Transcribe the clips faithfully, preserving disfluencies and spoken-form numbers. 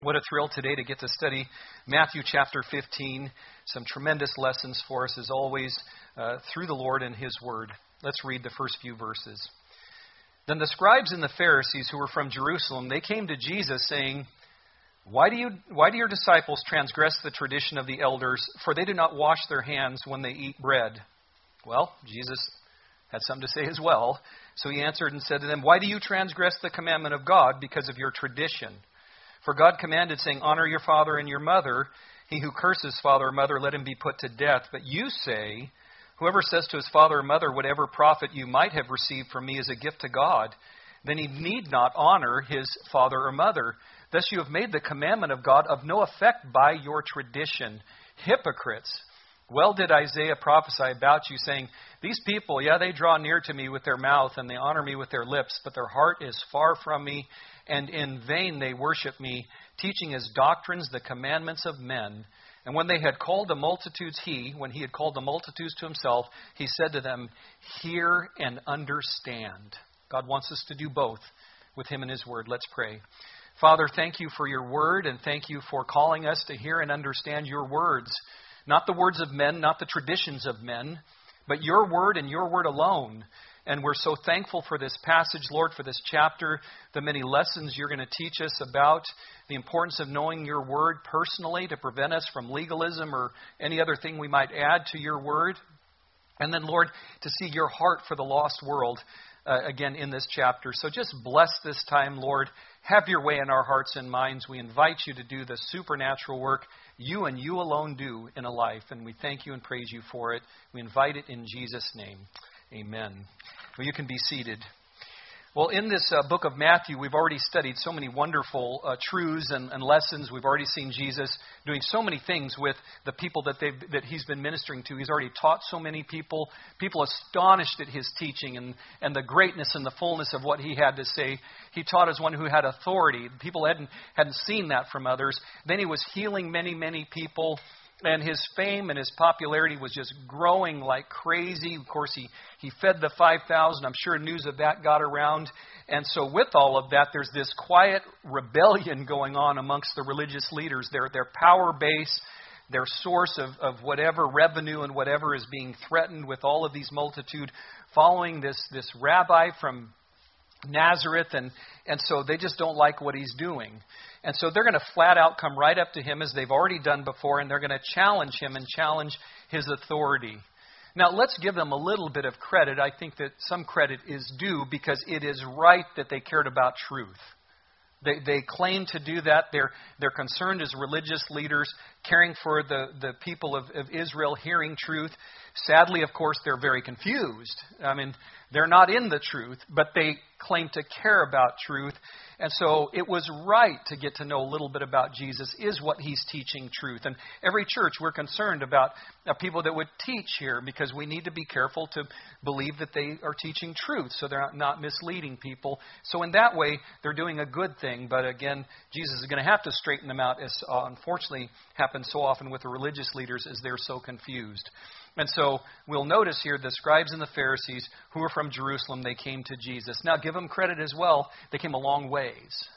What a thrill today to get to study Matthew chapter fifteen. Some tremendous lessons for us as always uh, through the Lord and His Word. Let's read the first few verses. Then the scribes and the Pharisees who were from Jerusalem, they came to Jesus saying, Why do you, why do your disciples transgress the tradition of the elders, for they do not wash their hands when they eat bread? Well, Jesus had something to say as well. So he answered and said to them, Why do you transgress the commandment of God because of your tradition? For God commanded, saying, Honor your father and your mother. He who curses father or mother, let him be put to death. But you say, Whoever says to his father or mother, Whatever profit you might have received from me is a gift to God, then he need not honor his father or mother. Thus you have made the commandment of God of no effect by your tradition. Hypocrites! Well did Isaiah prophesy about you, saying, These people, yeah, they draw near to me with their mouth, and they honor me with their lips, but their heart is far from me, and in vain they worship me, teaching as doctrines the commandments of men. And when they had called the multitudes, he, when he had called the multitudes to himself, he said to them, Hear and understand. God wants us to do both with him and his word. Let's pray. Father, thank you for your word, and thank you for calling us to hear and understand your words. Not the words of men, not the traditions of men, but your word and your word alone. And we're so thankful for this passage, Lord, for this chapter, the many lessons you're going to teach us about the importance of knowing your word personally to prevent us from legalism or any other thing we might add to your word. And then, Lord, to see your heart for the lost world uh, again in this chapter. So just bless this time, Lord. Have your way in our hearts and minds. We invite you to do the supernatural work you and you alone do in a life. And we thank you and praise you for it. We invite it in Jesus' name. Amen. Well, you can be seated. Well, in this uh, book of Matthew, we've already studied so many wonderful uh, truths and, and lessons. We've already seen Jesus doing so many things with the people that they've, that he's been ministering to. He's already taught so many people. People astonished at his teaching and, and the greatness and the fullness of what he had to say. He taught as one who had authority. People hadn't, hadn't seen that from others. Then he was healing many, many people. And his fame and his popularity was just growing like crazy. Of course, he, he fed the five thousand. I'm sure news of that got around. And so with all of that, there's this quiet rebellion going on amongst the religious leaders. Their, their power base, their source of, of whatever revenue and whatever is being threatened with all of these multitude following this, this rabbi from Nazareth. And, and so they just don't like what he's doing. And so they're going to flat out come right up to him as they've already done before, and they're going to challenge him and challenge his authority. Now, let's give them a little bit of credit. I think that some credit is due because it is right that they cared about truth. They, they claim to do that. They're, they're concerned as religious leaders, caring for the, the people of, of Israel, hearing truth. Sadly, of course, they're very confused. I mean, they're not in the truth, but they claim to care about truth. And so it was right to get to know a little bit about Jesus. Is what he's teaching truth? And every church, we're concerned about uh, people that would teach here because we need to be careful to believe that they are teaching truth so they're not, not misleading people. So in that way, they're doing a good thing. But again, Jesus is going to have to straighten them out, as uh, unfortunately happens so often with the religious leaders as they're so confused. And so we'll notice here the scribes and the Pharisees who were from Jerusalem, they came to Jesus. Now give them credit as well. They came a long ways.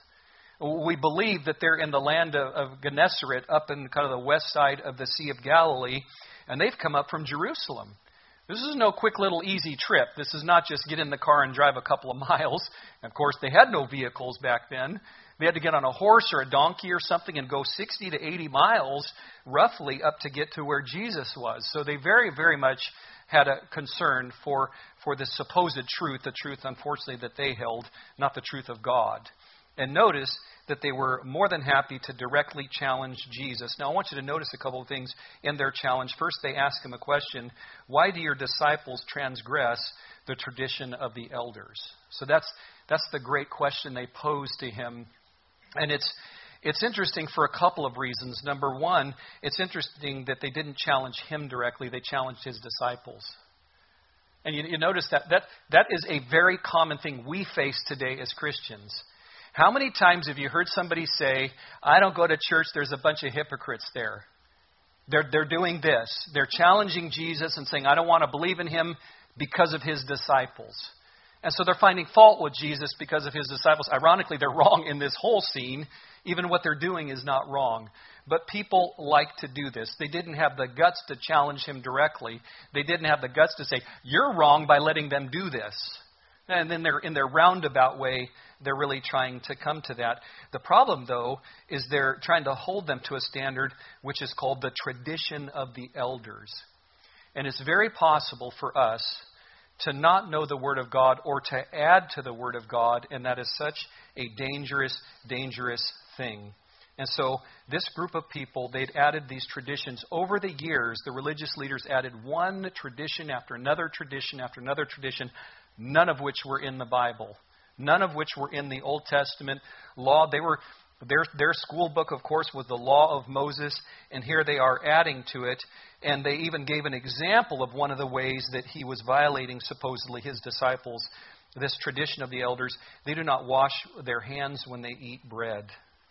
We believe that they're in the land of, of Gennesaret, up in kind of the west side of the Sea of Galilee, and they've come up from Jerusalem. This is no quick little easy trip. This is not just get in the car and drive a couple of miles. Of course, they had no vehicles back then. They had to get on a horse or a donkey or something and go sixty to eighty miles roughly up to get to where Jesus was. So they very, very much had a concern for, for the supposed truth, the truth, unfortunately, that they held, not the truth of God. And notice that they were more than happy to directly challenge Jesus. Now, I want you to notice a couple of things in their challenge. First, they ask him a question. Why do your disciples transgress the tradition of the elders? So that's that's the great question they pose to him. And it's it's interesting for a couple of reasons. Number one, it's interesting that they didn't challenge him directly. They challenged his disciples. And you, you notice that, that that is a very common thing we face today as Christians. How many times have you heard somebody say, I don't go to church, there's a bunch of hypocrites there. They're, they're doing this. They're challenging Jesus and saying, I don't want to believe in him because of his disciples. And so they're finding fault with Jesus because of his disciples. Ironically, they're wrong in this whole scene. Even what they're doing is not wrong. But people like to do this. They didn't have the guts to challenge him directly. They didn't have the guts to say, you're wrong by letting them do this. And then they're in their roundabout way, they're really trying to come to that. The problem, though, is they're trying to hold them to a standard which is called the tradition of the elders. And it's very possible for us to not know the Word of God or to add to the Word of God, and that is such a dangerous, dangerous thing. And so this group of people, they'd added these traditions. Over the years, the religious leaders added one tradition after another tradition after another tradition, none of which were in the Bible, none of which were in the Old Testament law. They were their their school book, of course, was the Law of Moses, and here they are adding to it. And they even gave an example of one of the ways that he was violating, supposedly, his disciples, this tradition of the elders. They do not wash their hands when they eat bread.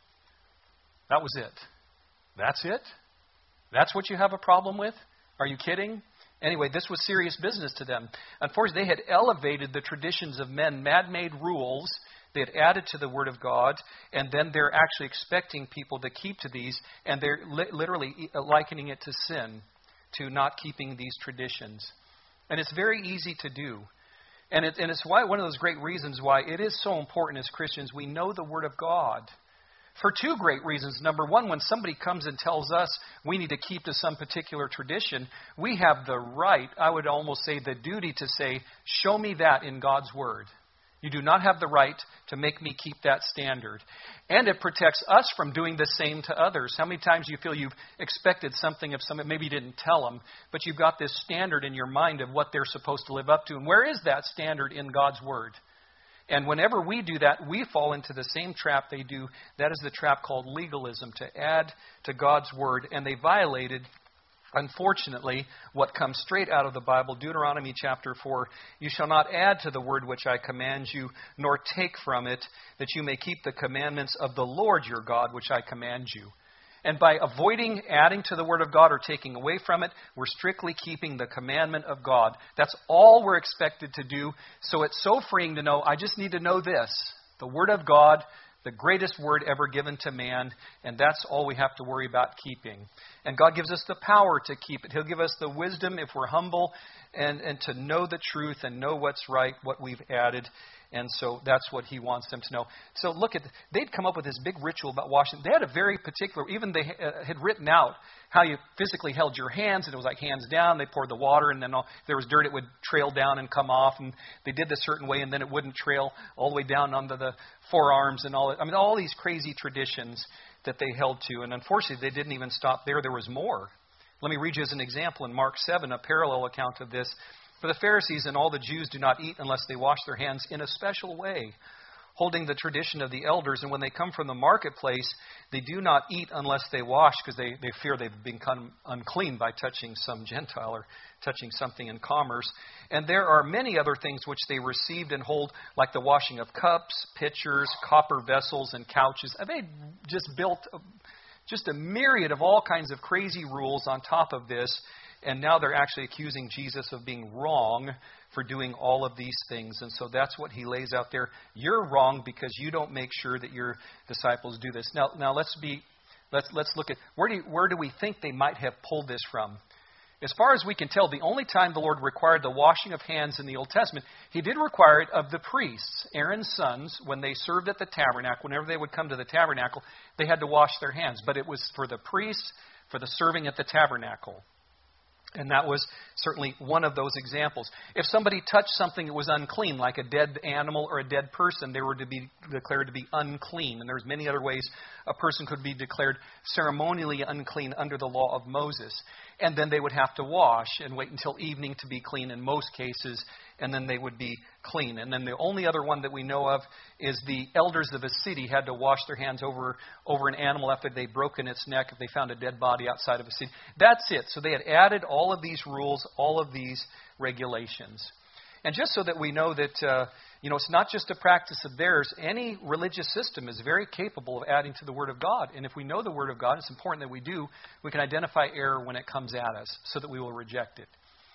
That was it. That's it? That's what you have a problem with? Are you kidding? Anyway, this was serious business to them. Unfortunately, they had elevated the traditions of men, man-made rules. They had added to the Word of God, and then they're actually expecting people to keep to these, and they're li- literally likening it to sin, to not keeping these traditions. And it's very easy to do. And, it, and it's why one of those great reasons why it is so important as Christians we know the Word of God. For two great reasons. Number one, when somebody comes and tells us we need to keep to some particular tradition, we have the right, I would almost say the duty to say, show me that in God's Word. You do not have the right to make me keep that standard. And it protects us from doing the same to others. How many times do you feel you've expected something of someone, maybe you didn't tell them, but you've got this standard in your mind of what they're supposed to live up to. And where is that standard in God's Word? And whenever we do that, we fall into the same trap they do. That is the trap called legalism, to add to God's Word. And they violated, unfortunately, what comes straight out of the Bible, Deuteronomy chapter four. You shall not add to the word which I command you, nor take from it, that you may keep the commandments of the Lord your God, which I command you. And by avoiding adding to the Word of God or taking away from it, we're strictly keeping the commandment of God. That's all we're expected to do. So it's so freeing to know, I just need to know this, the Word of God, the greatest word ever given to man, and that's all we have to worry about keeping. And God gives us the power to keep it. He'll give us the wisdom if we're humble and, and to know the truth and know what's right, what we've added. And so that's what he wants them to know. So look at, they'd come up with this big ritual about washing. They had a very particular, even they had written out how you physically held your hands, and it was like hands down. They poured the water, and then all, if there was dirt, it would trail down and come off. And they did this certain way, and then it wouldn't trail all the way down onto the forearms and all that. I mean, all these crazy traditions that they held to. And unfortunately, they didn't even stop there. There was more. Let me read you as an example in Mark seven, a parallel account of this. For the Pharisees and all the Jews do not eat unless they wash their hands in a special way, holding the tradition of the elders. And when they come from the marketplace, they do not eat unless they wash, because they, they fear they've become unclean by touching some Gentile or touching something in commerce. And there are many other things which they received and hold, like the washing of cups, pitchers, copper vessels, and couches. And they just built a, just a myriad of all kinds of crazy rules on top of this. And now they're actually accusing Jesus of being wrong for doing all of these things. And so that's what he lays out there. You're wrong because you don't make sure that your disciples do this. Now, now let's be, let's let's look at where do you, where do we think they might have pulled this from? As far as we can tell, the only time the Lord required the washing of hands in the Old Testament, he did require it of the priests, Aaron's sons, when they served at the tabernacle. Whenever they would come to the tabernacle, they had to wash their hands. But it was for the priests, for the serving at the tabernacle. And that was certainly one of those examples. If somebody touched something that was unclean, like a dead animal or a dead person, they were to be declared to be unclean. And there's many other ways a person could be declared ceremonially unclean under the law of Moses. And then they would have to wash and wait until evening to be clean in most cases, and then they would be clean. And then the only other one that we know of is the elders of a city had to wash their hands over, over an animal after they'd broken its neck if they found a dead body outside of a city. That's it. So they had added all of these rules, all of these regulations. And just so that we know that, uh, you know, it's not just a practice of theirs. Any religious system is very capable of adding to the Word of God. And if we know the Word of God, it's important that we do, we can identify error when it comes at us so that we will reject it.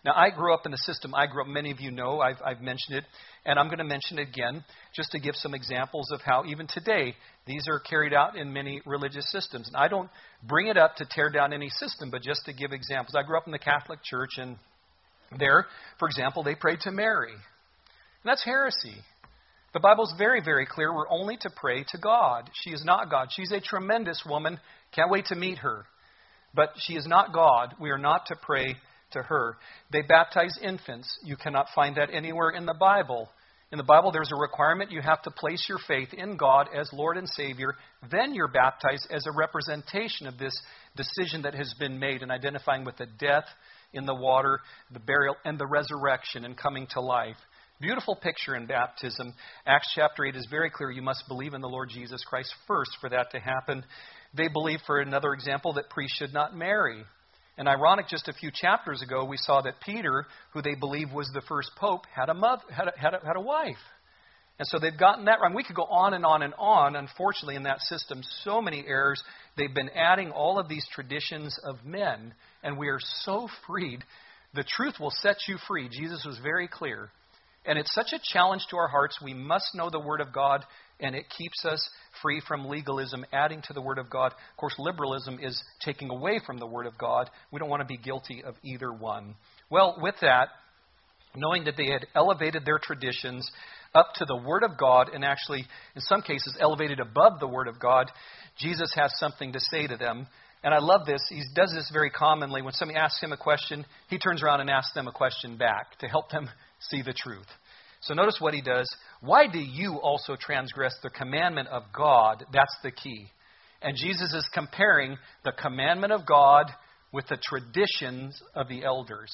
Now, I grew up in the system. I grew up, many of you know, I've, I've mentioned it, and I'm going to mention it again just to give some examples of how even today these are carried out in many religious systems. And I don't bring it up to tear down any system, but just to give examples. I grew up in the Catholic Church, and there, for example, they prayed to Mary. And that's heresy. The Bible's very, very clear. We're only to pray to God. She is not God. She's a tremendous woman. Can't wait to meet her. But she is not God. We are not to pray to her. They baptize infants. You cannot find that anywhere in the Bible. In the Bible, there's a requirement. You have to place your faith in God as Lord and Savior. Then you're baptized as a representation of this decision that has been made in identifying with the death in the water, the burial, and the resurrection and coming to life. Beautiful picture in baptism. Acts chapter eight is very clear. You must believe in the Lord Jesus Christ first for that to happen. They believe, for another example, that priests should not marry. And ironic, just a few chapters ago, we saw that Peter, who they believe was the first pope, had a mother, had a, had a, had a wife. And so they've gotten that wrong. We could go on and on and on. Unfortunately, in that system, so many errors. They've been adding all of these traditions of men, and we are so freed. The truth will set you free. Jesus was very clear. And it's such a challenge to our hearts. We must know the Word of God, and it keeps us free from legalism, adding to the Word of God. Of course, liberalism is taking away from the Word of God. We don't want to be guilty of either one. Well, with that, knowing that they had elevated their traditions up to the Word of God, and actually, in some cases, elevated above the Word of God, Jesus has something to say to them. And I love this. He does this very commonly. When somebody asks him a question, he turns around and asks them a question back to help them see the truth. So notice what he does. Why do you also transgress the commandment of God? That's the key. And Jesus is comparing the commandment of God with the traditions of the elders.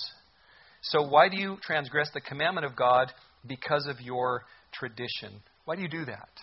So why do you transgress the commandment of God? Because of your tradition. Why do you do that?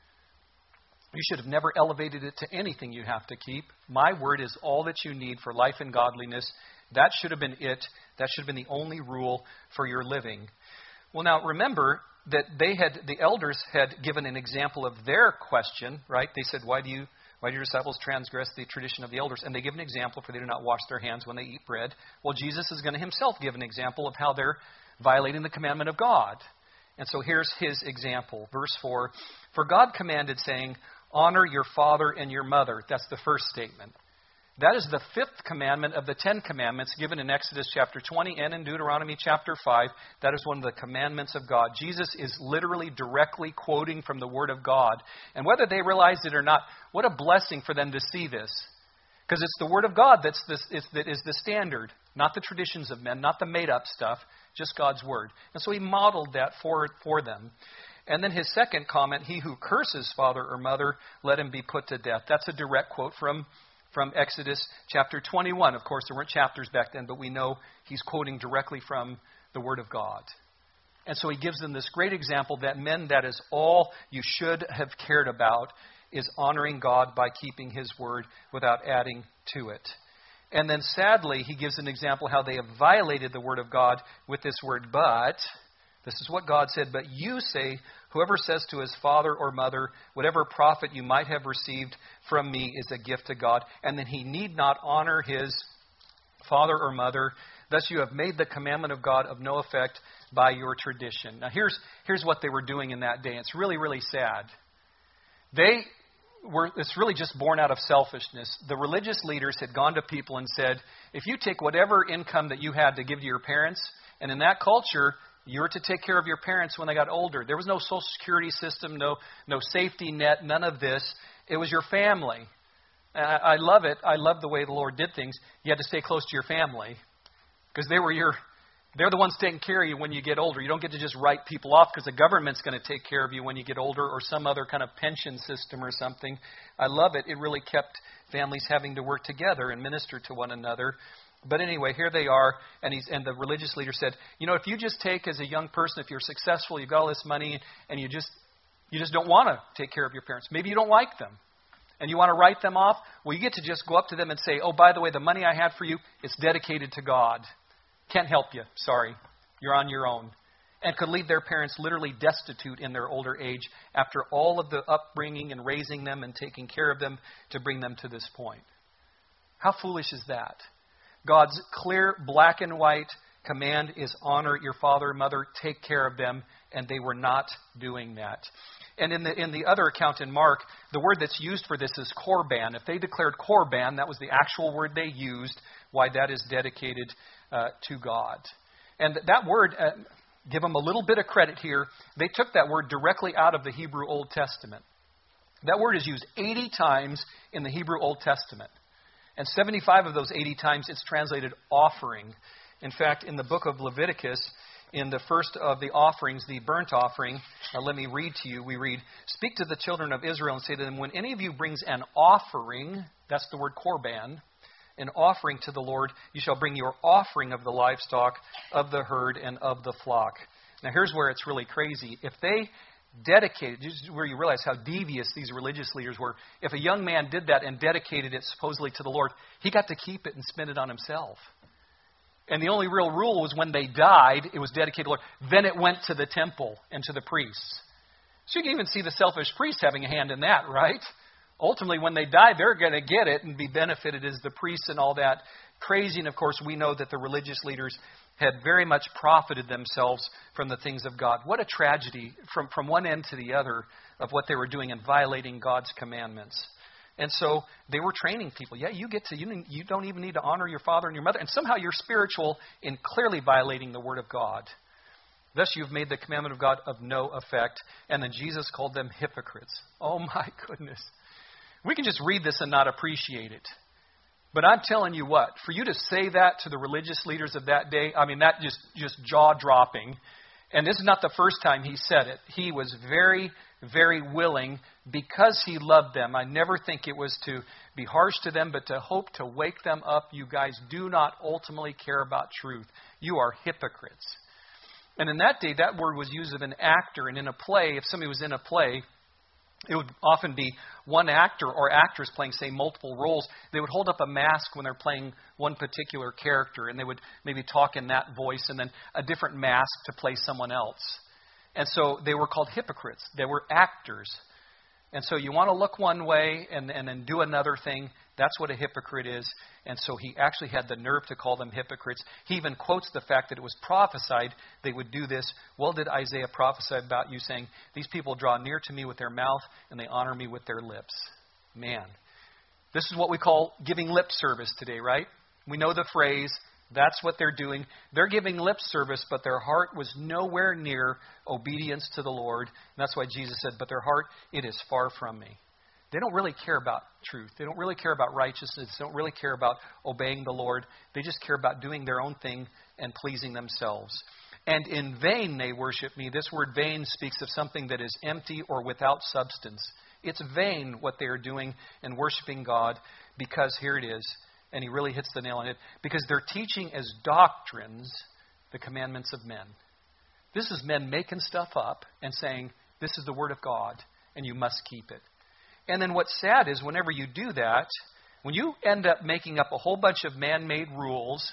You should have never elevated it to anything you have to keep. My word is all that you need for life and godliness. That should have been it. That should have been the only rule for your living. Well, now remember that they had, the elders had given an example of their question, right? They said, why do you, why do your disciples transgress the tradition of the elders? And they give an example, for they do not wash their hands when they eat bread. Well, Jesus is going to himself give an example of how they're violating the commandment of God. And so here's his example. Verse four, for God commanded, saying, honor your father and your mother. That's the first statement. That is the fifth commandment of the Ten Commandments given in Exodus chapter twenty and in Deuteronomy chapter five. That is one of the commandments of God. Jesus is literally directly quoting from the Word of God. And whether they realize it or not, what a blessing for them to see this. Because it's the Word of God that's this, is, that is the standard, not the traditions of men, not the made-up stuff, just God's Word. And so he modeled that for, for them. And then his second comment, he who curses father or mother, let him be put to death. That's a direct quote from From Exodus chapter twenty-one. Of course, there weren't chapters back then, but we know he's quoting directly from the Word of God. And so he gives them this great example that men, that is all you should have cared about, is honoring God by keeping His Word without adding to it. And then sadly, he gives an example how they have violated the Word of God with this word, but. This is what God said, but you say, whoever says to his father or mother, whatever profit you might have received from me is a gift to God, and then he need not honor his father or mother. Thus you have made the commandment of God of no effect by your tradition. Now here's, here's what they were doing in that day. It's really, really sad. They were, it's really just born out of selfishness. The religious leaders had gone to people and said, if you take whatever income that you had to give to your parents, and in that culture, you were to take care of your parents when they got older. There was no social security system, no no safety net, none of this. It was your family. And I, I love it. I love the way the Lord did things. You had to stay close to your family because they were your, they're the ones taking care of you when you get older. You don't get to just write people off because the government's going to take care of you when you get older, or some other kind of pension system or something. I love it. It really kept families having to work together and minister to one another. But anyway, here they are, and he's and the religious leader said, you know, if you just take as a young person, if you're successful, you've got all this money, and you just you just don't want to take care of your parents. Maybe you don't like them, and you want to write them off. Well, you get to just go up to them and say, oh, by the way, the money I had for you, it's dedicated to God. Can't help you. Sorry. You're on your own. And could leave their parents literally destitute in their older age after all of the upbringing and raising them and taking care of them to bring them to this point. How foolish is that? God's clear, black and white command is honor your father and mother, take care of them, and they were not doing that. And in the in the other account in Mark, the word that's used for this is korban. If they declared korban, that was the actual word they used, why that is dedicated uh, to God. And that word, uh, give them a little bit of credit here, they took that word directly out of the Hebrew Old Testament. That word is used eighty times in the Hebrew Old Testament. And seventy-five of those eighty times it's translated offering. In fact, in the book of Leviticus, in the first of the offerings, the burnt offering, uh, let me read to you. We read, "Speak to the children of Israel and say to them, when any of you brings an offering," that's the word korban, "an offering to the Lord, you shall bring your offering of the livestock, of the herd, and of the flock." Now here's where it's really crazy. If they dedicated, this is where you realize how devious these religious leaders were. If a young man did that and dedicated it supposedly to the Lord, he got to keep it and spend it on himself. And the only real rule was when they died, it was dedicated to the Lord. Then it went to the temple and to the priests. So you can even see the selfish priests having a hand in that, right? Ultimately, when they die, they're going to get it and be benefited as the priests and all that. Crazy, and of course, we know that the religious leaders had very much profited themselves from the things of God. What a tragedy from, from one end to the other of what they were doing and violating God's commandments. And so they were training people. Yeah, you get to, you, you don't even need to honor your father and your mother. And somehow you're spiritual in clearly violating the word of God. Thus you've made the commandment of God of no effect. And then Jesus called them hypocrites. Oh my goodness. We can just read this and not appreciate it. But I'm telling you what, for you to say that to the religious leaders of that day, I mean, that just, just jaw-dropping. And this is not the first time he said it. He was very, very willing because he loved them. I never think it was to be harsh to them, but to hope to wake them up. You guys do not ultimately care about truth. You are hypocrites. And in that day, that word was used of an actor. And in a play, if somebody was in a play, it would often be one actor or actress playing, say, multiple roles. They would hold up a mask when they're playing one particular character, and they would maybe talk in that voice, and then a different mask to play someone else. And so they were called hypocrites. They were actors. And so you want to look one way and, and then do another thing. That's what a hypocrite is. And so he actually had the nerve to call them hypocrites. He even quotes the fact that it was prophesied they would do this. Well, did Isaiah prophesy about you, saying, "These people draw near to me with their mouth, and they honor me with their lips." Man, this is what we call giving lip service today, right? We know the phrase. That's what they're doing. They're giving lip service, but their heart was nowhere near obedience to the Lord. And that's why Jesus said, "But their heart, it is far from me." They don't really care about truth. They don't really care about righteousness. They don't really care about obeying the Lord. They just care about doing their own thing and pleasing themselves. "And in vain they worship me." This word vain speaks of something that is empty or without substance. It's vain what they are doing and worshiping God, because here it is, and he really hits the nail on it, because they're teaching as doctrines the commandments of men. This is men making stuff up and saying, this is the word of God, and you must keep it. And then what's sad is whenever you do that, when you end up making up a whole bunch of man-made rules,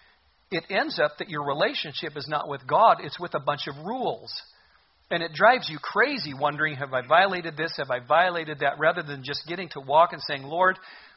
it ends up that your relationship is not with God, it's with a bunch of rules. And it drives you crazy wondering, have I violated this? Have I violated that? Rather than just getting to walk and saying, "Lord,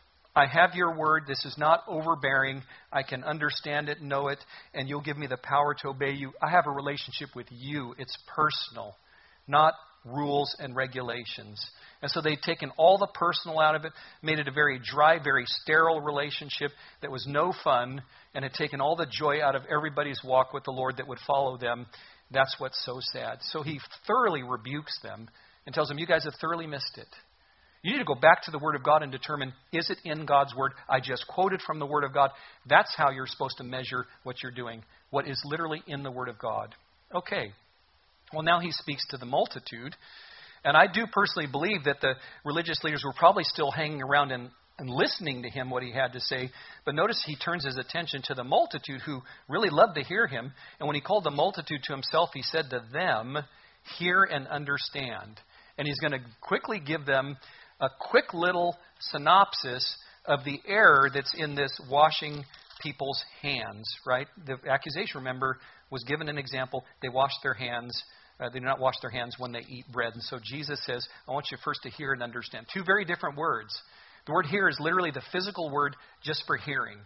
I have your word. This is not overbearing. I can understand it, know it, and you'll give me the power to obey you. I have a relationship with you. It's personal, not rules and regulations." And so they'd taken all the personal out of it, made it a very dry, very sterile relationship that was no fun, and had taken all the joy out of everybody's walk with the Lord that would follow them. That's what's so sad. So he thoroughly rebukes them and tells them, you guys have thoroughly missed it. You need to go back to the Word of God and determine, is it in God's Word? I just quoted from the Word of God. That's how you're supposed to measure what you're doing, what is literally in the Word of God. Okay. Well, now he speaks to the multitude. And I do personally believe that the religious leaders were probably still hanging around and, and listening to him, what he had to say. But notice he turns his attention to the multitude who really loved to hear him. And when he called the multitude to himself, he said to them, "Hear and understand." And he's going to quickly give them a quick little synopsis of the error that's in this washing people's hands, right? The accusation, remember, was given an example. They washed their hands. Uh, they do not wash their hands when they eat bread. And so Jesus says, I want you first to hear and understand. Two very different words. The word hear is literally the physical word just for hearing.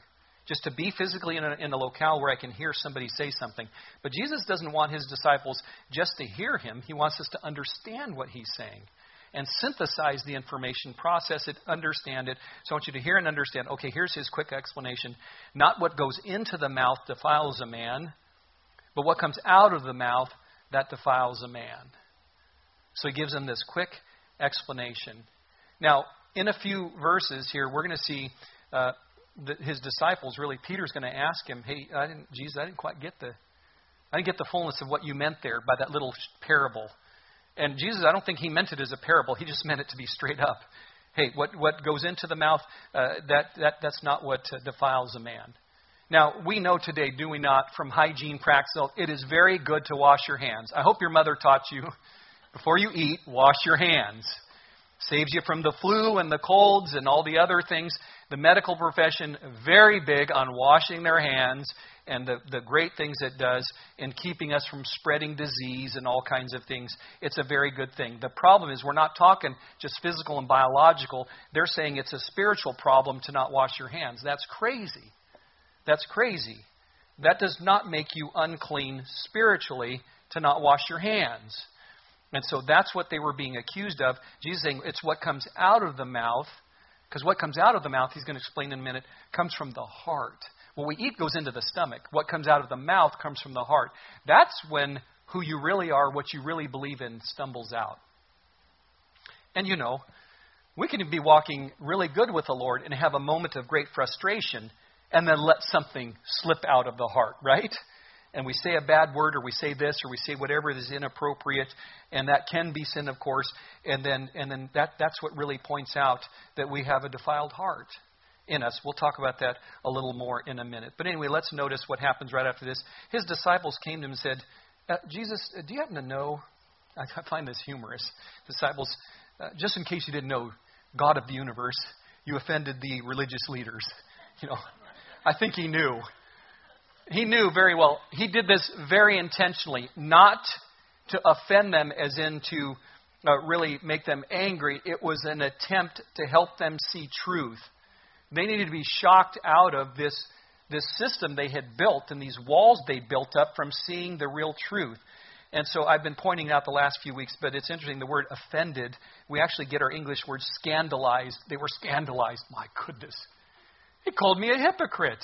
just to be physically in a, in a locale where I can hear somebody say something. But Jesus doesn't want his disciples just to hear him. He wants us to understand what he's saying and synthesize the information, process it, understand it. So I want you to hear and understand, okay, here's his quick explanation. Not what goes into the mouth defiles a man, but what comes out of the mouth, that defiles a man. So he gives them this quick explanation. Now, in a few verses here, we're going to see uh, the, his disciples, really, Peter's going to ask him, hey, I didn't, Jesus, I didn't quite get the, I didn't get the fullness of what you meant there by that little parable. And Jesus, I don't think he meant it as a parable. He just meant it to be straight up. Hey, what, what goes into the mouth, uh, that, that that's not what uh, defiles a man. Now, we know today, do we not, from hygiene practice, it is very good to wash your hands. I hope your mother taught you, before you eat, wash your hands. Saves you from the flu and the colds and all the other things. The medical profession, very big on washing their hands and the, the great things it does in keeping us from spreading disease and all kinds of things. It's a very good thing. The problem is we're not talking just physical and biological. They're saying it's a spiritual problem to not wash your hands. That's crazy. That's crazy. That does not make you unclean spiritually to not wash your hands. And so that's what they were being accused of. Jesus saying it's what comes out of the mouth, because what comes out of the mouth, he's going to explain in a minute, comes from the heart. What we eat goes into the stomach. What comes out of the mouth comes from the heart. That's when who you really are, what you really believe in, stumbles out. And you know, we can be walking really good with the Lord and have a moment of great frustration and then let something slip out of the heart, right? And we say a bad word, or we say this, or we say whatever is inappropriate, and that can be sin, of course. And then, and then that, that's what really points out that we have a defiled heart in us. We'll talk about that a little more in a minute. But anyway, let's notice what happens right after this. His disciples came to him and said, uh, Jesus, uh, do you happen to know? I, I find this humorous. Disciples, uh, just in case you didn't know, God of the universe, you offended the religious leaders. You know, I think he knew. He knew very well. He did this very intentionally, not to offend them as in to uh, really make them angry. It was an attempt to help them see truth. They needed to be shocked out of this, this system they had built and these walls they built up from seeing the real truth. And so I've been pointing out the last few weeks, but it's interesting, the word offended, we actually get our English word scandalized. They were scandalized. My goodness. He called me a hypocrite.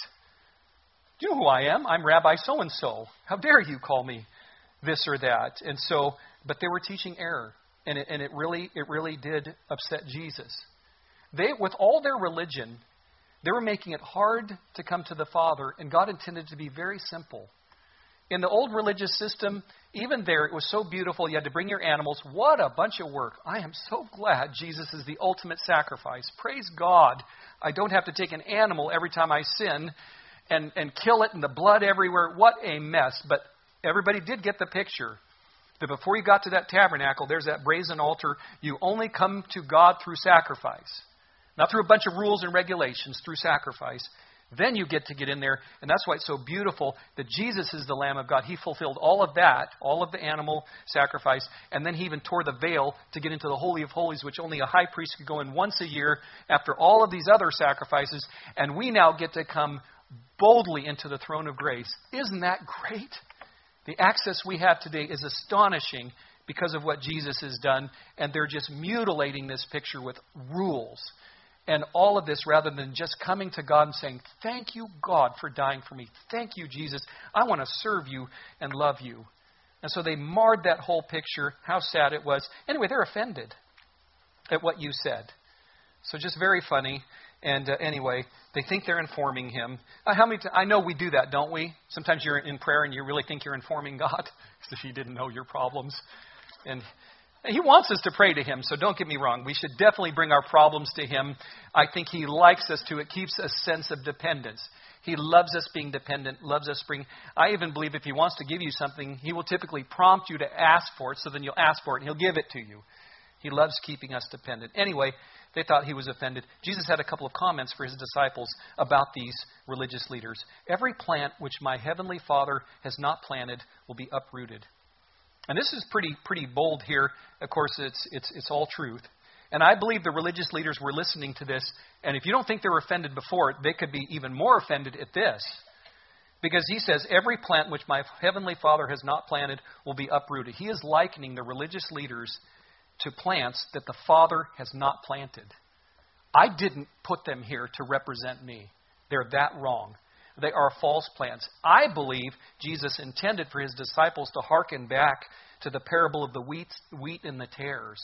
You know who I am. I'm Rabbi so-and-so. How dare you call me this or that? And so, but they were teaching error. And it, and it really, it really did upset Jesus. They, with all their religion, they were making it hard to come to the Father. And God intended it to be very simple. In the old religious system, even there, it was so beautiful. You had to bring your animals. What a bunch of work. I am so glad Jesus is the ultimate sacrifice. Praise God. I don't have to take an animal every time I sin and, and kill it and the blood everywhere. What a mess. But everybody did get the picture that before you got to that tabernacle, there's that brazen altar. You only come to God through sacrifice. Not through a bunch of rules and regulations, through sacrifice. Then you get to get in there, and that's why it's so beautiful that Jesus is the Lamb of God. He fulfilled all of that, all of the animal sacrifice, and then he even tore the veil to get into the Holy of Holies, which only a high priest could go in once a year after all of these other sacrifices, and we now get to come boldly into the throne of grace. Isn't that great? The access we have today is astonishing because of what Jesus has done, and they're just mutilating this picture with rules. And all of this rather than just coming to God and saying, thank you, God, for dying for me. Thank you, Jesus. I want to serve you and love you. And so they marred that whole picture, how sad it was. Anyway, they're offended at what you said. So just very funny. And uh, anyway, they think they're informing him. Uh, how many? T- I know we do that, don't we? Sometimes you're in prayer and you really think you're informing God as if he didn't know your problems. And he wants us to pray to him, so don't get me wrong. We should definitely bring our problems to him. I think he likes us to. It keeps a sense of dependence. He loves us being dependent, loves us being... I even believe if he wants to give you something, he will typically prompt you to ask for it, so then you'll ask for it, and he'll give it to you. He loves keeping us dependent. Anyway, they thought he was offended. Jesus had a couple of comments for his disciples about these religious leaders. Every plant which my heavenly Father has not planted will be uprooted. And this is pretty pretty bold here. Of course, it's it's it's all truth. And I believe the religious leaders were listening to this. And if you don't think they were offended before, they could be even more offended at this. Because he says, every plant which my heavenly Father has not planted will be uprooted. He is likening the religious leaders to plants that the Father has not planted. I didn't put them here to represent me. They're that wrong. They are false plants. I believe Jesus intended for his disciples to hearken back to the parable of the wheat, wheat and the tares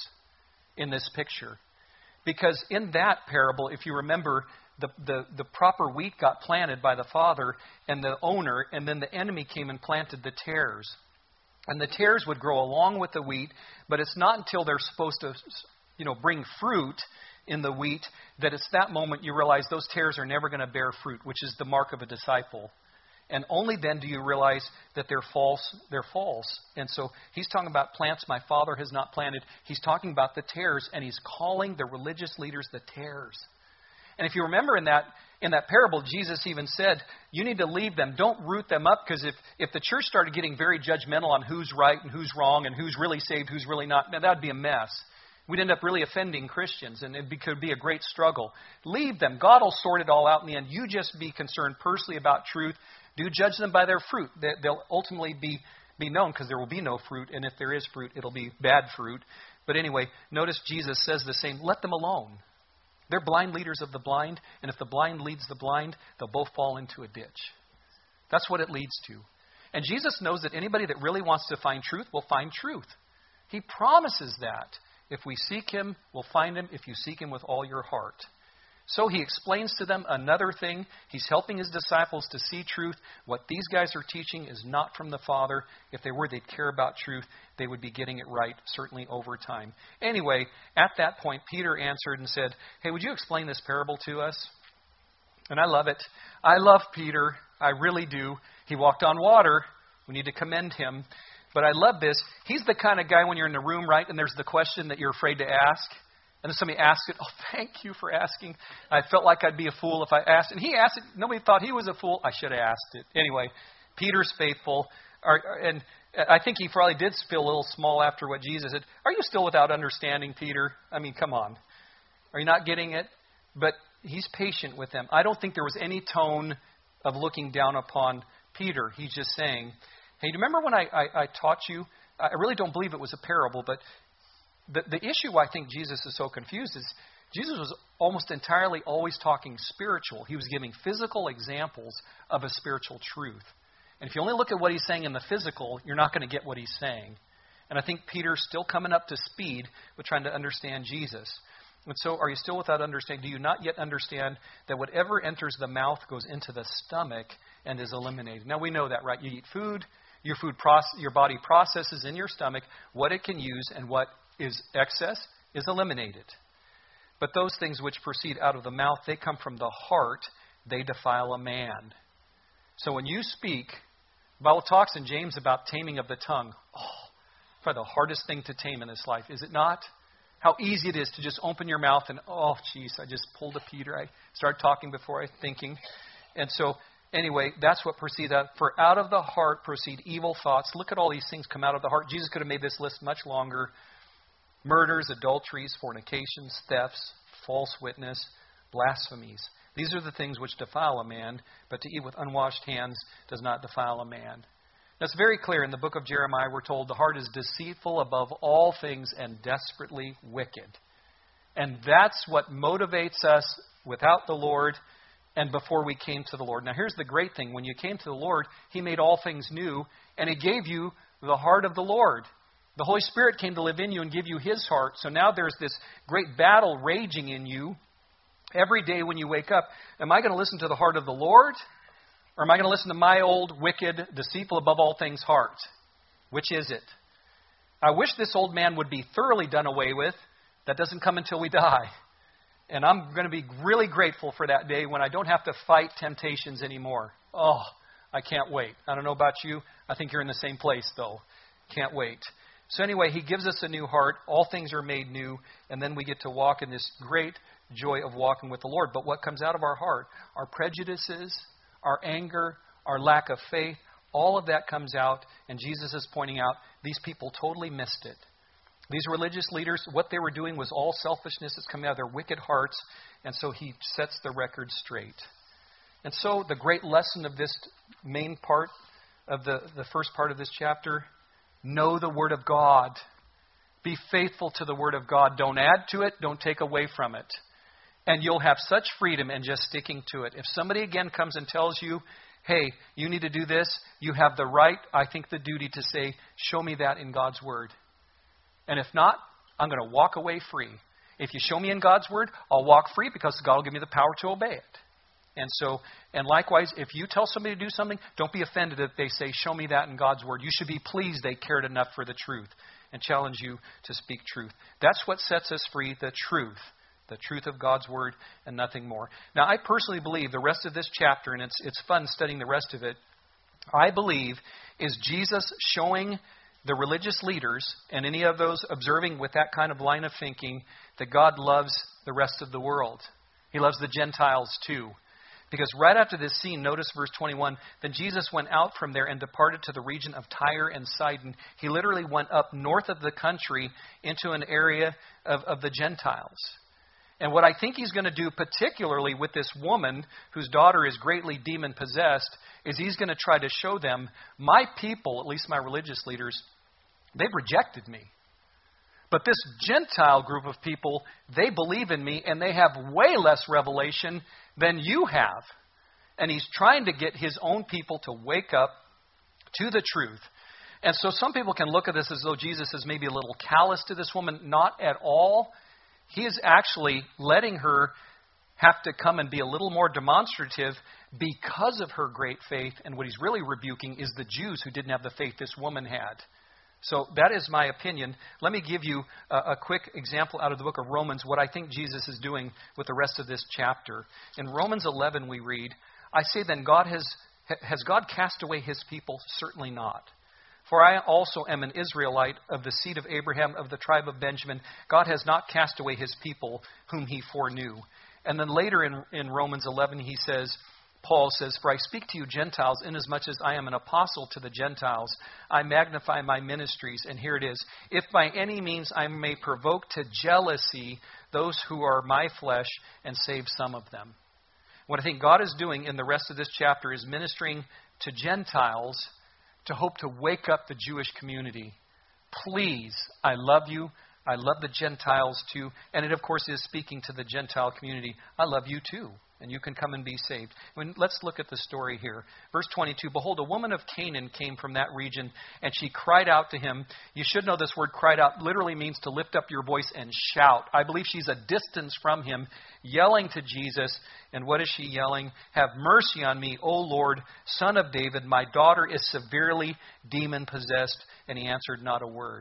in this picture. Because in that parable, if you remember, the, the, the proper wheat got planted by the Father and the owner, and then the enemy came and planted the tares. And the tares would grow along with the wheat, but it's not until they're supposed to, you know, bring fruit in the wheat that it's that moment you realize those tares are never going to bear fruit, which is the mark of a disciple. And only then do you realize that they're false. They're false. And so he's talking about plants my Father has not planted. He's talking about the tares, and he's calling the religious leaders the tares. And if you remember in that in that parable, Jesus even said, you need to leave them. Don't root them up, because if, if the church started getting very judgmental on who's right and who's wrong and who's really saved, who's really not, that would be a mess. We'd end up really offending Christians, and it could be a great struggle. Leave them. God will sort it all out in the end. You just be concerned personally about truth. Do judge them by their fruit. They'll ultimately be, be known, because there will be no fruit, and if there is fruit, it'll be bad fruit. But anyway, notice Jesus says the same. Let them alone. They're blind leaders of the blind, and if the blind leads the blind, they'll both fall into a ditch. That's what it leads to. And Jesus knows that anybody that really wants to find truth will find truth. He promises that. If we seek him, we'll find him if you seek him with all your heart. So he explains to them another thing. He's helping his disciples to see truth. What these guys are teaching is not from the Father. If they were, they'd care about truth. They would be getting it right, certainly over time. Anyway, at that point, Peter answered and said, hey, would you explain this parable to us? And I love it. I love Peter. I really do. He walked on water. We need to commend him. But I love this. He's the kind of guy when you're in the room, right, and there's the question that you're afraid to ask. And then somebody asks it. Oh, thank you for asking. I felt like I'd be a fool if I asked. And he asked it. Nobody thought he was a fool. I should have asked it. Anyway, Peter's faithful. And I think he probably did feel a little small after what Jesus said. Are you still without understanding, Peter? I mean, come on. Are you not getting it? But he's patient with them. I don't think there was any tone of looking down upon Peter. He's just saying, hey, do you remember when I, I, I taught you? I really don't believe it was a parable, but the, the issue I think Jesus is so confused is Jesus was almost entirely always talking spiritual. He was giving physical examples of a spiritual truth. And if you only look at what he's saying in the physical, you're not going to get what he's saying. And I think Peter's still coming up to speed with trying to understand Jesus. And so are you still without understanding? Do you not yet understand that whatever enters the mouth goes into the stomach and is eliminated? Now we know that, right? You eat food. Your food proce- your body processes in your stomach what it can use, and what is excess is eliminated. But those things which proceed out of the mouth, they come from the heart. They defile a man. So when you speak, the Bible talks in James about taming of the tongue. Oh, probably the hardest thing to tame in this life, is it not? How easy it is to just open your mouth and, oh, geez, I just pulled a Peter. I started talking before I was thinking. And so anyway, that's what proceeds out. For out of the heart proceed evil thoughts. Look at all these things come out of the heart. Jesus could have made this list much longer. Murders, adulteries, fornications, thefts, false witness, blasphemies. These are the things which defile a man, but to eat with unwashed hands does not defile a man. That's very clear in the book of Jeremiah. We're told the heart is deceitful above all things and desperately wicked. And that's what motivates us without the Lord and before we came to the Lord. Now, here's the great thing. When you came to the Lord, he made all things new, and he gave you the heart of the Lord. The Holy Spirit came to live in you and give you his heart. So now there's this great battle raging in you every day when you wake up. Am I going to listen to the heart of the Lord, or am I going to listen to my old, wicked, deceitful above all things heart? Which is it? I wish this old man would be thoroughly done away with. That doesn't come until we die. And I'm going to be really grateful for that day when I don't have to fight temptations anymore. Oh, I can't wait. I don't know about you. I think you're in the same place, though. Can't wait. So anyway, he gives us a new heart. All things are made new. And then we get to walk in this great joy of walking with the Lord. But what comes out of our heart? Our prejudices, our anger, our lack of faith, all of that comes out. And Jesus is pointing out these people totally missed it. These religious leaders, what they were doing was all selfishness that's coming out of their wicked hearts. And so he sets the record straight. And so the great lesson of this main part of the, the first part of this chapter, know the Word of God. Be faithful to the Word of God. Don't add to it. Don't take away from it. And you'll have such freedom in just sticking to it. If somebody again comes and tells you, hey, you need to do this, you have the right, I think the duty to say, show me that in God's Word. And if not, I'm going to walk away free. If you show me in God's Word, I'll walk free because God will give me the power to obey it. And so, and likewise, if you tell somebody to do something, don't be offended if they say, show me that in God's Word. You should be pleased they cared enough for the truth and challenge you to speak truth. That's what sets us free, the truth. The truth of God's Word and nothing more. Now, I personally believe the rest of this chapter, and it's it's fun studying the rest of it, I believe is Jesus showing the religious leaders and any of those observing with that kind of line of thinking that God loves the rest of the world. He loves the Gentiles too. Because right after this scene, notice verse twenty-one, then Jesus went out from there and departed to the region of Tyre and Sidon. He literally went up north of the country into an area of, of the Gentiles. And what I think he's going to do, particularly with this woman whose daughter is greatly demon-possessed, is he's going to try to show them, my people, at least my religious leaders, they've rejected me. But this Gentile group of people, they believe in me, and they have way less revelation than you have. And he's trying to get his own people to wake up to the truth. And so some people can look at this as though Jesus is maybe a little callous to this woman. Not at all. He is actually letting her have to come and be a little more demonstrative because of her great faith. And what he's really rebuking is the Jews who didn't have the faith this woman had. So that is my opinion. Let me give you a, a quick example out of the book of Romans, what I think Jesus is doing with the rest of this chapter. In Romans eleven we read, I say then, God has, has God cast away his people? Certainly not. For I also am an Israelite of the seed of Abraham, of the tribe of Benjamin. God has not cast away his people whom he foreknew. And then later in, in Romans eleven, he says, Paul says, for I speak to you Gentiles, inasmuch as I am an apostle to the Gentiles. I magnify my ministries. And here it is. If by any means I may provoke to jealousy those who are my flesh and save some of them. What I think God is doing in the rest of this chapter is ministering to Gentiles to hope to wake up the Jewish community. Please, I love you. I love the Gentiles too. And it, of course, is speaking to the Gentile community. I love you too. And you can come and be saved. When, let's look at the story here. Verse twenty-two, behold, a woman of Canaan came from that region, and she cried out to him. You should know this word cried out literally means to lift up your voice and shout. I believe she's a distance from him, yelling to Jesus. And what is she yelling? Have mercy on me, O Lord, Son of David. My daughter is severely demon-possessed. And he answered not a word.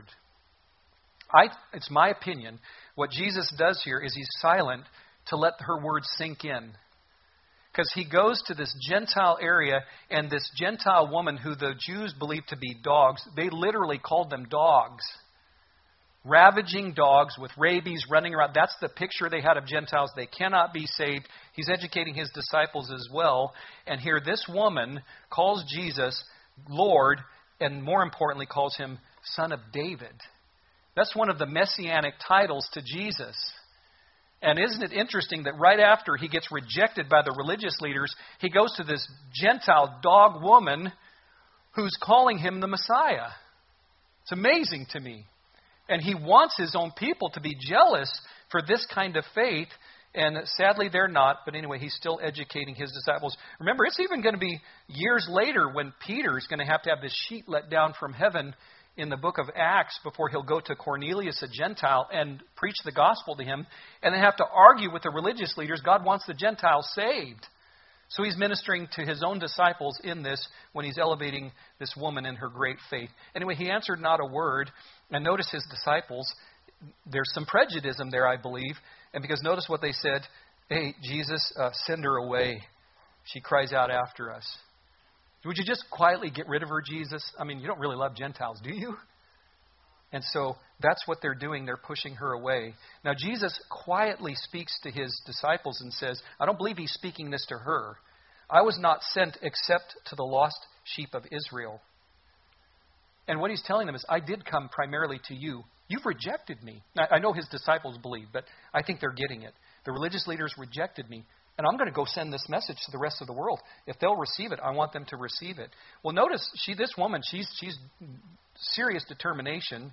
I, it's my opinion. What Jesus does here is he's silent to let her words sink in. Because he goes to this Gentile area, and this Gentile woman who the Jews believed to be dogs, they literally called them dogs. Ravaging dogs with rabies running around. That's the picture they had of Gentiles. They cannot be saved. He's educating his disciples as well. And here this woman calls Jesus Lord, and more importantly calls him Son of David. That's one of the messianic titles to Jesus. And isn't it interesting that right after he gets rejected by the religious leaders, he goes to this Gentile dog woman who's calling him the Messiah. It's amazing to me. And he wants his own people to be jealous for this kind of faith. And sadly, they're not. But anyway, he's still educating his disciples. Remember, it's even going to be years later when Peter is going to have to have this sheet let down from heaven in the book of Acts before he'll go to Cornelius, a Gentile, and preach the gospel to him. And they have to argue with the religious leaders. God wants the Gentiles saved. So he's ministering to his own disciples in this when he's elevating this woman in her great faith. Anyway, he answered not a word. And notice his disciples, there's some prejudice there, I believe. And because notice what they said, hey, Jesus, uh, send her away. She cries out after us. Would you just quietly get rid of her, Jesus? I mean, you don't really love Gentiles, do you? And so that's what they're doing. They're pushing her away. Now, Jesus quietly speaks to his disciples and says, I don't believe he's speaking this to her. I was not sent except to the lost sheep of Israel. And what he's telling them is, I did come primarily to you, You've rejected me. I, I know his disciples believe, but I think they're getting it. The religious leaders rejected me, and I'm going to go send this message to the rest of the world. If they'll receive it, I want them to receive it. Well, notice, she, this woman, she's, she's serious determination.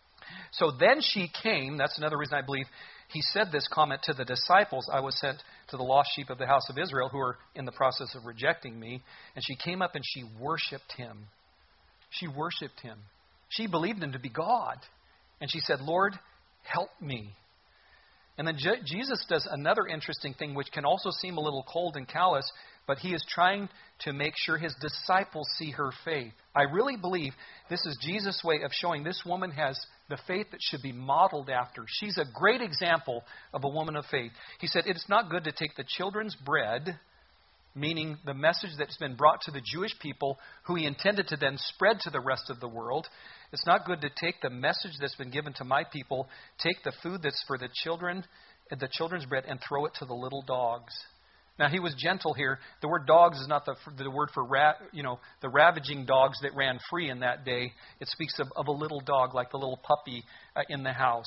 So then she came. That's another reason I believe he said this comment to the disciples. I was sent to the lost sheep of the house of Israel who are in the process of rejecting me. And she came up and she worshiped him. She worshiped him. She believed him to be God. And she said, Lord, help me. And then Je- Jesus does another interesting thing, which can also seem a little cold and callous, but he is trying to make sure his disciples see her faith. I really believe this is Jesus' way of showing this woman has the faith that should be modeled after. She's a great example of a woman of faith. He said, it's not good to take the children's bread, meaning the message that's been brought to the Jewish people, who he intended to then spread to the rest of the world. It's not good to take the message that's been given to my people, take the food that's for the children, the children's bread, and throw it to the little dogs. Now, he was gentle here. The word dogs is not the, the word for, ra, you know, the ravaging dogs that ran free in that day. It speaks of, of a little dog, like the little puppy uh, in the house.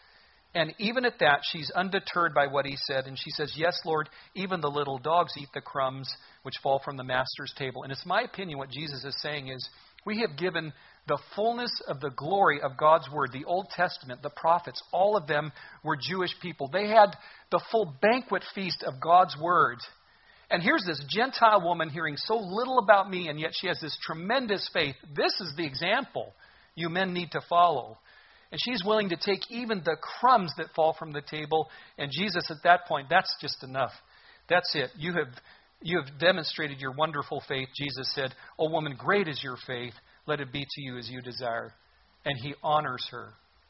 And even at that, she's undeterred by what he said. And she says, yes, Lord, even the little dogs eat the crumbs which fall from the master's table. And it's my opinion what Jesus is saying is, we have given the fullness of the glory of God's Word, the Old Testament, the prophets, all of them were Jewish people. They had the full banquet feast of God's Word. And here's this Gentile woman hearing so little about me, and yet she has this tremendous faith. This is the example you men need to follow. And she's willing to take even the crumbs that fall from the table. And Jesus, at that point, that's just enough. That's it. You have, you have demonstrated your wonderful faith. Jesus said, "O woman, great is your faith. Let it be to you as you desire." And he honors her.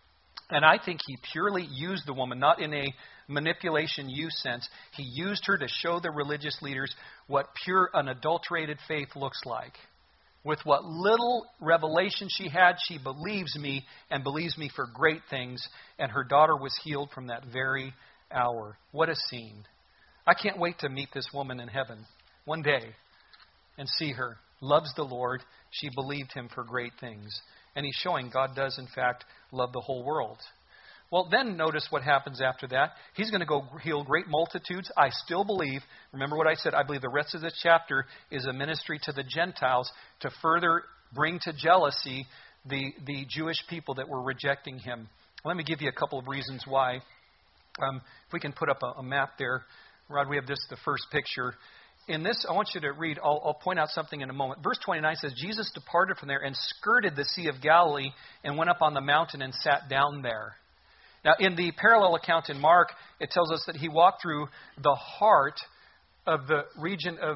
And I think he purely used the woman, not in a manipulation use sense. He used her to show the religious leaders what pure, unadulterated faith looks like. With what little revelation she had, she believes me and believes me for great things. And her daughter was healed from that very hour. What a scene. I can't wait to meet this woman in heaven one day and see her. Loves the Lord. She believed him for great things. And he's showing God does, in fact, love the whole world. Well, then notice what happens after that. He's going to go heal great multitudes. I still believe, remember what I said, I believe the rest of this chapter is a ministry to the Gentiles to further bring to jealousy the, the Jewish people that were rejecting him. Let me give you a couple of reasons why. Um, if we can put up a, a map there. Rod, we have just the first picture. In this, I want you to read, I'll, I'll point out something in a moment. Verse twenty-nine says, Jesus departed from there and skirted the Sea of Galilee and went up on the mountain and sat down there. Now, in the parallel account in Mark, it tells us that he walked through the heart of the region of,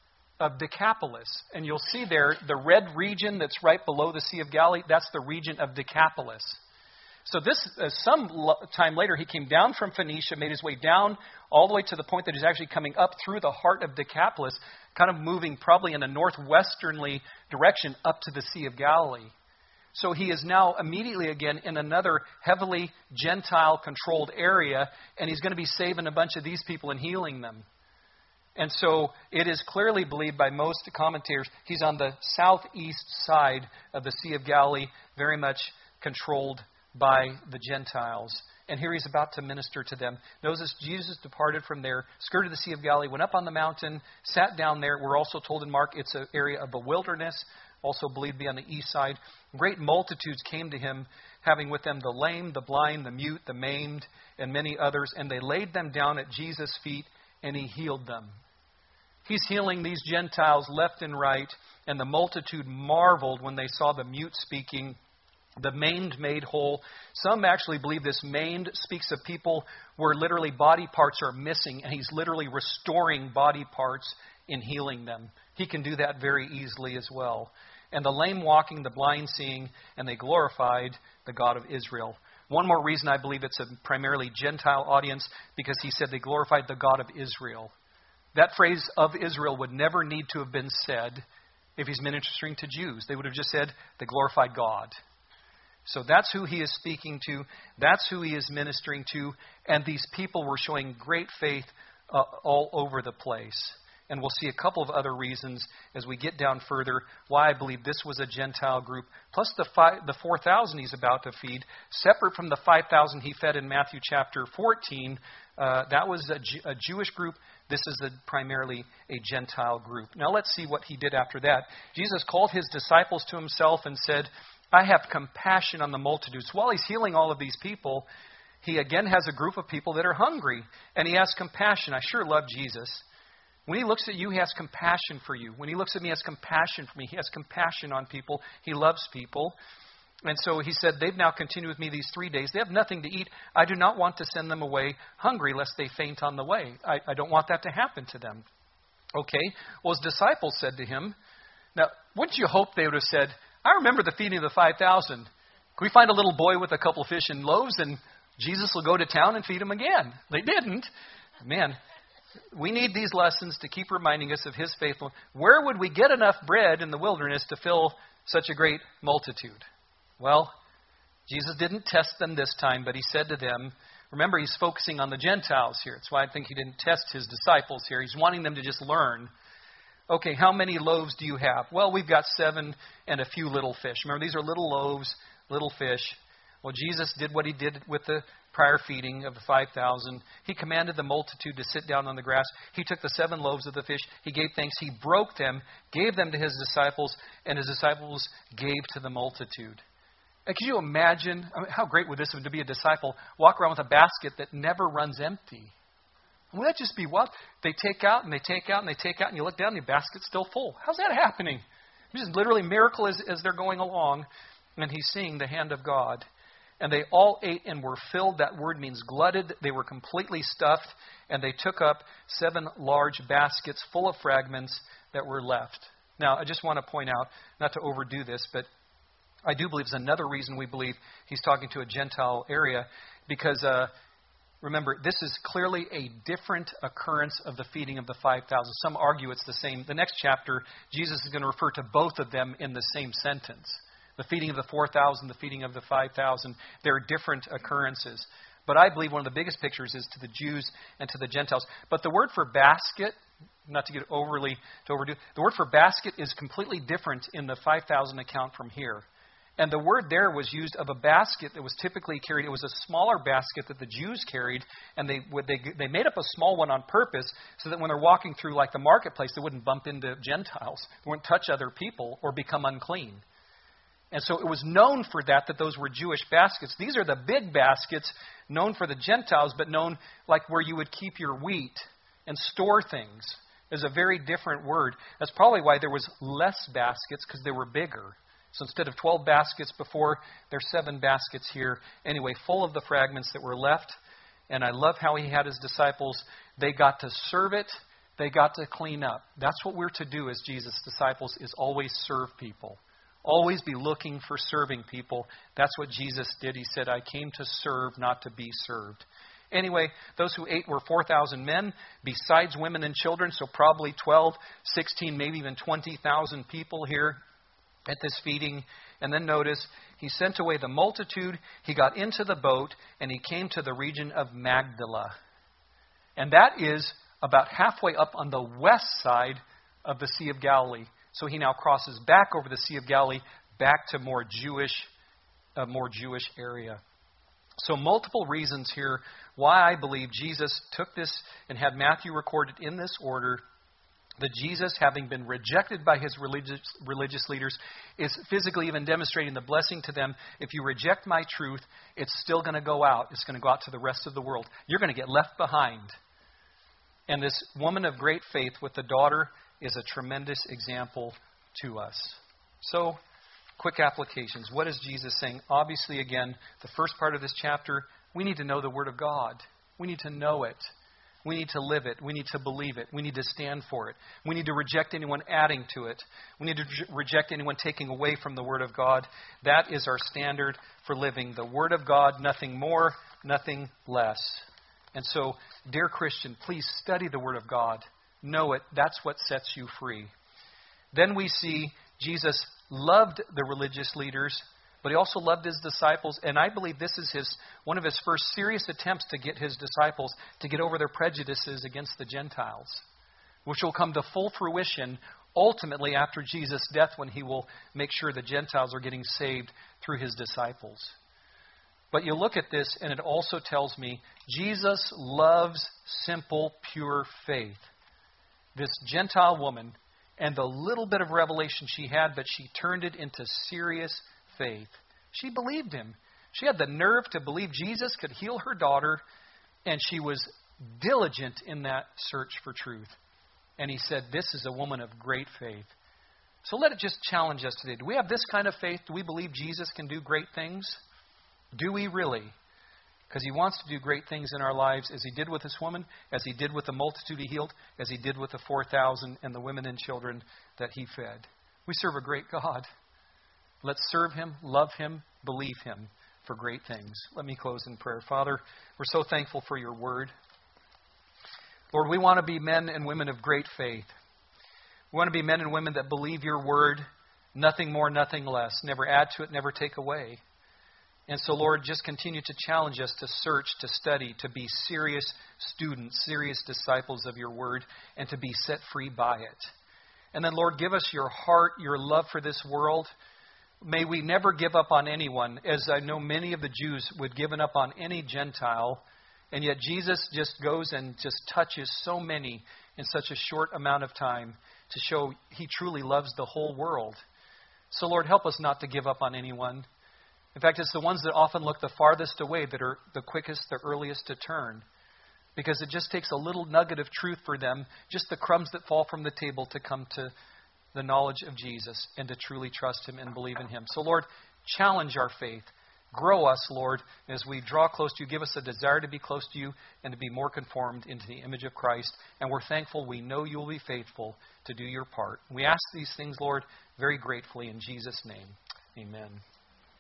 of Decapolis. And you'll see there, the red region that's right below the Sea of Galilee, that's the region of Decapolis. So this, uh, some time later, he came down from Phoenicia, made his way down all the way to the point that he's actually coming up through the heart of Decapolis, kind of moving probably in a northwesternly direction up to the Sea of Galilee. So he is now immediately again in another heavily Gentile-controlled area, and he's going to be saving a bunch of these people and healing them. And so it is clearly believed by most commentators he's on the southeast side of the Sea of Galilee, very much controlled by the Gentiles. And here he's about to minister to them. Notice Jesus departed from there, skirted the Sea of Galilee, went up on the mountain, sat down there. We're also told in Mark it's an area of a wilderness, also believed to be on the east side. Great multitudes came to him, having with them the lame, the blind, the mute, the maimed, and many others. And they laid them down at Jesus' feet, and he healed them. He's healing these Gentiles left and right, and the multitude marveled when they saw the mute speaking, the maimed made whole. Some actually believe this maimed speaks of people where literally body parts are missing, and he's literally restoring body parts in healing them. He can do that very easily as well. And the lame walking, the blind seeing, and they glorified the God of Israel. One more reason I believe it's a primarily Gentile audience, because he said they glorified the God of Israel. That phrase of Israel would never need to have been said if he's ministering to Jews. They would have just said they glorified God. So that's who he is speaking to. That's who he is ministering to. And these people were showing great faith uh, all over the place. And we'll see a couple of other reasons as we get down further why I believe this was a Gentile group. Plus the five, the four thousand he's about to feed, separate from the five thousand he fed in Matthew chapter fourteen. Uh, that was a, G- a Jewish group. This is a, primarily a Gentile group. Now let's see what he did after that. Jesus called his disciples to himself and said, I have compassion on the multitudes. While he's healing all of these people, he again has a group of people that are hungry. And he has compassion. I sure love Jesus. When he looks at you, he has compassion for you. When he looks at me, he has compassion for me. He has compassion on people. He loves people. And so he said, they've now continued with me these three days. They have nothing to eat. I do not want to send them away hungry lest they faint on the way. I, I don't want that to happen to them. Okay. Well, his disciples said to him, now, wouldn't you hope they would have said, I remember the feeding of the five thousand. Can we find a little boy with a couple of fish and loaves and Jesus will go to town and feed him again? They didn't. Man, we need these lessons to keep reminding us of his faithfulness. Where would we get enough bread in the wilderness to fill such a great multitude? Well, Jesus didn't test them this time, but he said to them, remember, he's focusing on the Gentiles here. That's why I think he didn't test his disciples here. He's wanting them to just learn. Okay, how many loaves do you have? Well, we've got seven and a few little fish. Remember, these are little loaves, little fish. Well, Jesus did what he did with the prior feeding of the five thousand. He commanded the multitude to sit down on the grass. He took the seven loaves of the fish. He gave thanks. He broke them, gave them to his disciples, and his disciples gave to the multitude. And could you imagine, I mean, how great would this be to be a disciple, walk around with a basket that never runs empty? Would that just be what? They take out and they take out and they take out, and you look down and the basket's still full. How's that happening? It's just literally a miracle as, as they're going along, and he's seeing the hand of God. And they all ate and were filled. That word means glutted. They were completely stuffed. And they took up seven large baskets full of fragments that were left. Now, I just want to point out, not to overdo this, but I do believe there's another reason we believe he's talking to a Gentile area. Because, uh, remember, this is clearly a different occurrence of the feeding of the five thousand. Some argue it's the same. The next chapter, Jesus is going to refer to both of them in the same sentence. The feeding of the four thousand, the feeding of the five thousand, there are different occurrences. But I believe one of the biggest pictures is to the Jews and to the Gentiles. But the word for basket, not to get overly to overdo, the word for basket is completely different in the five thousand account from here. And the word there was used of a basket that was typically carried. It was a smaller basket that the Jews carried, and they they they made up a small one on purpose so that when they're walking through like the marketplace, they wouldn't bump into Gentiles, they wouldn't touch other people or become unclean. And so it was known for that, that those were Jewish baskets. These are the big baskets known for the Gentiles, but known like where you would keep your wheat and store things. Is a very different word. That's probably why there was less baskets, because they were bigger. So instead of twelve baskets before, there's seven baskets here. Anyway, full of the fragments that were left. And I love how he had his disciples. They got to serve it. They got to clean up. That's what we're to do as Jesus' disciples, is always serve people. Always be looking for serving people. That's what Jesus did. He said, I came to serve, not to be served. Anyway, those who ate were four thousand men, besides women and children, so probably twelve, sixteen, maybe even twenty thousand people here at this feeding. And then notice, he sent away the multitude, he got into the boat, and he came to the region of Magdala. And that is about halfway up on the west side of the Sea of Galilee. So he now crosses back over the Sea of Galilee, back to more Jewish, a more Jewish area. So multiple reasons here why I believe Jesus took this and had Matthew recorded in this order. That Jesus, having been rejected by his religious religious leaders, is physically even demonstrating the blessing to them. If you reject my truth, it's still going to go out. It's going to go out to the rest of the world. You're going to get left behind. And this woman of great faith with the daughter is a tremendous example to us. So, quick applications. What is Jesus saying? Obviously, again, the first part of this chapter, we need to know the Word of God. We need to know it. We need to live it. We need to believe it. We need to stand for it. We need to reject anyone adding to it. We need to reject anyone taking away from the Word of God. That is our standard for living. The Word of God, nothing more, nothing less. And so, dear Christian, please study the Word of God. Know it. That's what sets you free. Then we see Jesus loved the religious leaders, but he also loved his disciples. And I believe this is his one of his first serious attempts to get his disciples to get over their prejudices against the Gentiles. which will come to full fruition ultimately after Jesus' death, when he will make sure the Gentiles are getting saved through his disciples. But you look at this, and it also tells me Jesus loves simple, pure faith. This Gentile woman, and the little bit of revelation she had, but she turned it into serious faith. She believed him. She had the nerve to believe Jesus could heal her daughter, and she was diligent in that search for truth. And he said, this is a woman of great faith. So let it just challenge us today. Do we have this kind of faith? Do we believe Jesus can do great things? Do we really? Because he wants to do great things in our lives, as he did with this woman, as he did with the multitude he healed, as he did with the four thousand and the women and children that he fed. We serve a great God. Let's serve him, love him, believe him for great things. Let me close in prayer. Father, we're so thankful for your word. Lord, we want to be men and women of great faith. We want to be men and women that believe your word, nothing more, nothing less. Never add to it, never take away. And so, Lord, just continue to challenge us to search, to study, to be serious students, serious disciples of your word, and to be set free by it. And then, Lord, give us your heart, your love for this world. May we never give up on anyone, as I know many of the Jews would given up on any Gentile. And yet Jesus just goes and just touches so many in such a short amount of time to show he truly loves the whole world. So, Lord, help us not to give up on anyone. In fact, it's the ones that often look the farthest away that are the quickest, the earliest to turn. Because it just takes a little nugget of truth for them, just the crumbs that fall from the table, to come to the knowledge of Jesus and to truly trust him and believe in him. So, Lord, challenge our faith. Grow us, Lord, as we draw close to you. Give us a desire to be close to you and to be more conformed into the image of Christ. And we're thankful we know you will be faithful to do your part. We ask these things, Lord, very gratefully in Jesus' name. Amen.